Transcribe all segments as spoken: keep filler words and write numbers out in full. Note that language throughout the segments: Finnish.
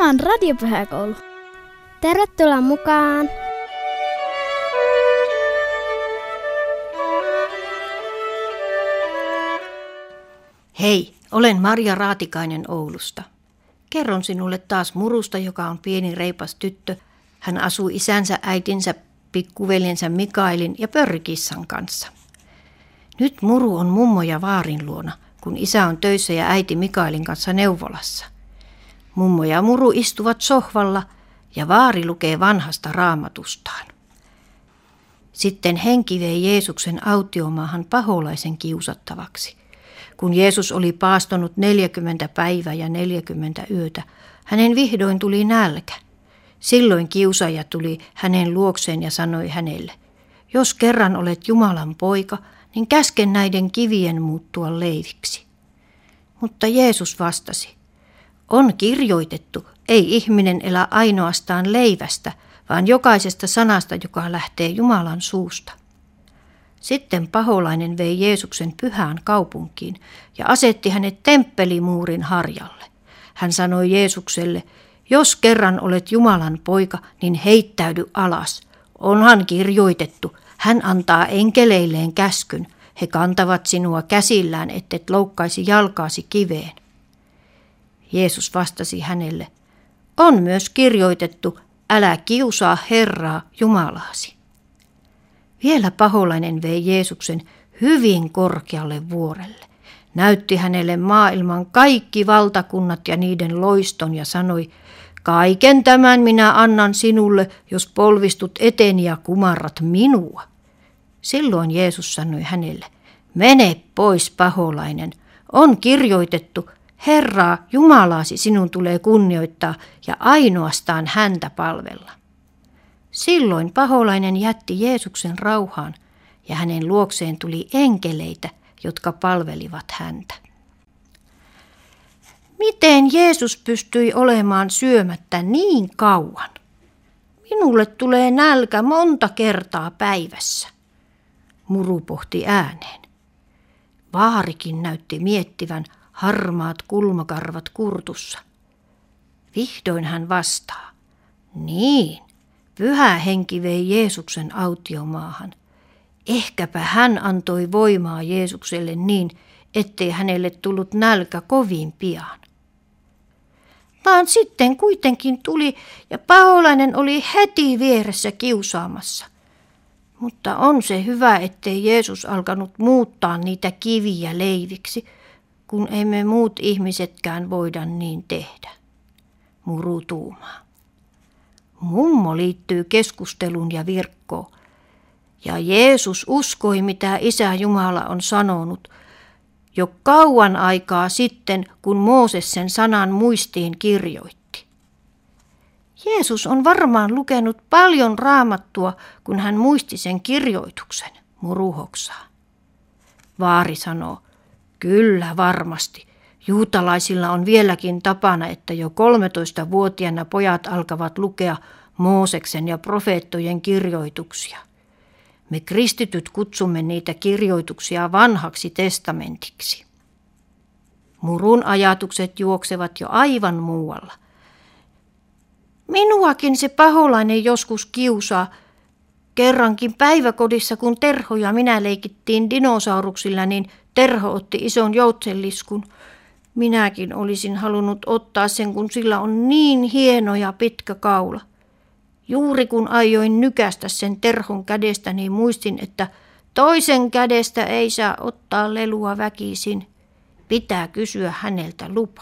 Tämä on Radiopyhäkoulu. Tervetuloa mukaan! Hei, olen Marja Raatikainen Oulusta. Kerron sinulle taas Murusta, joka on pieni reipas tyttö. Hän asuu isänsä, äitinsä, pikkuveljensä Mikaelin ja pörrikissan kanssa. Nyt Muru on mummo ja vaarin luona, kun isä on töissä ja äiti Mikaelin kanssa neuvolassa. Mummo ja Muru istuvat sohvalla ja vaari lukee vanhasta raamatustaan. Sitten henki vei Jeesuksen autiomaahan paholaisen kiusattavaksi. Kun Jeesus oli paastonut neljäkymmentä päivää ja neljäkymmentä yötä, hänen vihdoin tuli nälkä. Silloin kiusaaja tuli hänen luokseen ja sanoi hänelle, jos kerran olet Jumalan poika, niin käske näiden kivien muuttua leiviksi. Mutta Jeesus vastasi, on kirjoitettu, ei ihminen elä ainoastaan leivästä, vaan jokaisesta sanasta, joka lähtee Jumalan suusta. Sitten paholainen vei Jeesuksen pyhään kaupunkiin ja asetti hänet temppelimuurin harjalle. Hän sanoi Jeesukselle, jos kerran olet Jumalan poika, niin heittäydy alas. Onhan kirjoitettu, hän antaa enkeleilleen käskyn. He kantavat sinua käsillään, ettet loukkaisi jalkaasi kiveen. Jeesus vastasi hänelle, on myös kirjoitettu, älä kiusaa Herraa Jumalaasi. Vielä paholainen vei Jeesuksen hyvin korkealle vuorelle. Näytti hänelle maailman kaikki valtakunnat ja niiden loiston ja sanoi, kaiken tämän minä annan sinulle, jos polvistut eteni ja kumarrat minua. Silloin Jeesus sanoi hänelle, mene pois paholainen, on kirjoitettu, Herraa Jumalaasi sinun tulee kunnioittaa ja ainoastaan häntä palvella. Silloin paholainen jätti Jeesuksen rauhaan ja hänen luokseen tuli enkeleitä, jotka palvelivat häntä. Miten Jeesus pystyi olemaan syömättä niin kauan? Minulle tulee nälkä monta kertaa päivässä. Muru pohti ääneen. Vaarikin näytti miettivän harmaat kulmakarvat kurtussa. Vihdoin hän vastaa. Niin, pyhä henki vei Jeesuksen autiomaahan. Ehkäpä hän antoi voimaa Jeesukselle niin, ettei hänelle tullut nälkä kovin pian. Vaan sitten kuitenkin tuli ja paholainen oli heti vieressä kiusaamassa. Mutta on se hyvä, ettei Jeesus alkanut muuttaa niitä kiviä leiviksi, kun emme muut ihmisetkään voida niin tehdä. Muru tuumaa. Mummo liittyy keskusteluun ja virkkoon. Ja Jeesus uskoi, mitä Isä Jumala on sanonut, jo kauan aikaa sitten, kun Mooses sen sanan muistiin kirjoitti. Jeesus on varmaan lukenut paljon raamattua, kun hän muisti sen kirjoituksen, Muru hoksaa. Vaari sanoo, kyllä varmasti. Juutalaisilla on vieläkin tapana, että jo kolmetoistavuotiaana pojat alkavat lukea Mooseksen ja profeettojen kirjoituksia. Me kristityt kutsumme niitä kirjoituksia vanhaksi testamentiksi. Murun ajatukset juoksevat jo aivan muualla. Minuakin se paholainen joskus kiusaa. Kerrankin päiväkodissa, kun Terho ja minä leikittiin dinosauruksilla, niin Terho otti ison joutsenliskun. Minäkin olisin halunnut ottaa sen, kun sillä on niin hieno ja pitkä kaula. Juuri kun aioin nykästä sen Terhon kädestä, niin muistin, että toisen kädestä ei saa ottaa lelua väkisin. Pitää kysyä häneltä lupa.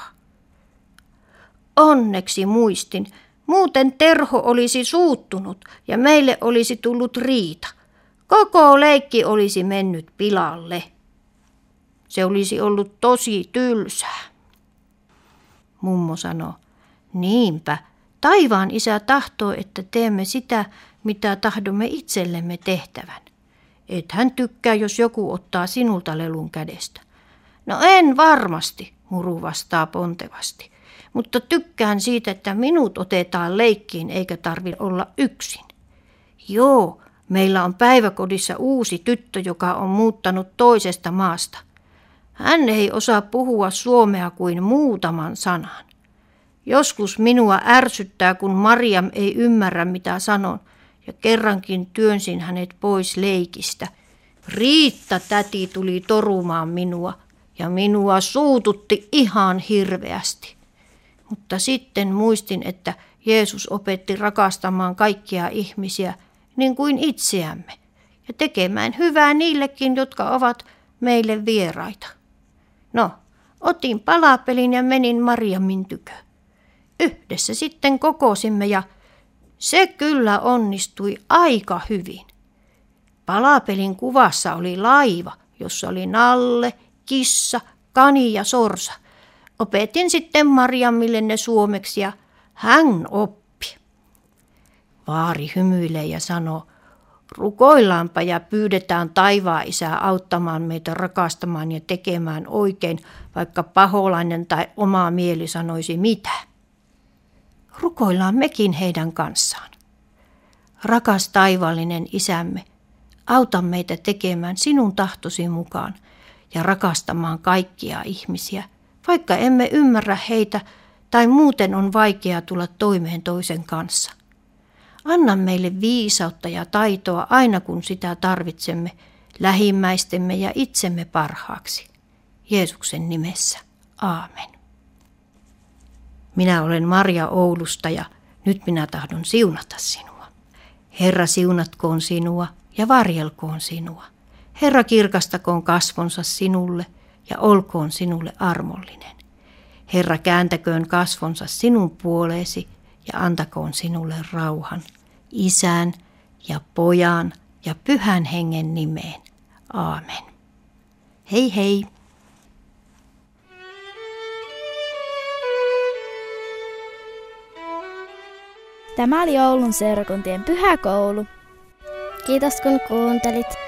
Onneksi muistin. Muuten Terho olisi suuttunut ja meille olisi tullut riita. Koko leikki olisi mennyt pilalle. Se olisi ollut tosi tylsää. Mummo sanoi, niinpä, taivaan Isä tahtoo, että teemme sitä, mitä tahdomme itsellemme tehtävän. Et hän tykkää, jos joku ottaa sinulta lelun kädestä. No en varmasti, Muru vastaa pontevasti, mutta tykkään siitä, että minut otetaan leikkiin eikä tarvitse olla yksin. Joo, meillä on päiväkodissa uusi tyttö, joka on muuttanut toisesta maasta. Hän ei osaa puhua suomea kuin muutaman sanan. Joskus minua ärsyttää, kun Mariam ei ymmärrä, mitä sanon, ja kerrankin työnsin hänet pois leikistä. Riitta täti tuli torumaan minua, ja minua suututti ihan hirveästi. Mutta sitten muistin, että Jeesus opetti rakastamaan kaikkia ihmisiä niin kuin itseämme, ja tekemään hyvää niillekin, jotka ovat meille vieraita. No, otin palapelin ja menin Mariamin tykö. Yhdessä sitten kokosimme ja se kyllä onnistui aika hyvin. Palapelin kuvassa oli laiva, jossa oli nalle, kissa, kani ja sorsa. Opetin sitten Mariamille ne suomeksi ja hän oppi. Vaari hymyilee ja sanoo, rukoillaanpa ja pyydetään taivaan isää auttamaan meitä rakastamaan ja tekemään oikein, vaikka paholainen tai oma mieli sanoisi mitä. Rukoillaan mekin heidän kanssaan. Rakas taivaallinen isämme, auta meitä tekemään sinun tahtosi mukaan ja rakastamaan kaikkia ihmisiä, vaikka emme ymmärrä heitä tai muuten on vaikea tulla toimeen toisen kanssa. Anna meille viisautta ja taitoa aina kun sitä tarvitsemme, lähimmäistemme ja itsemme parhaaksi. Jeesuksen nimessä. Aamen. Minä olen Maria Oulusta ja nyt minä tahdon siunata sinua. Herra siunatkoon sinua ja varjelkoon sinua. Herra kirkastakoon kasvonsa sinulle ja olkoon sinulle armollinen. Herra kääntäköön kasvonsa sinun puoleesi ja antakoon sinulle rauhan, Isän ja Pojan ja Pyhän Hengen nimeen. Aamen. Hei hei! Tämä oli Oulun seurakuntien pyhäkoulu. Kiitos kun kuuntelit.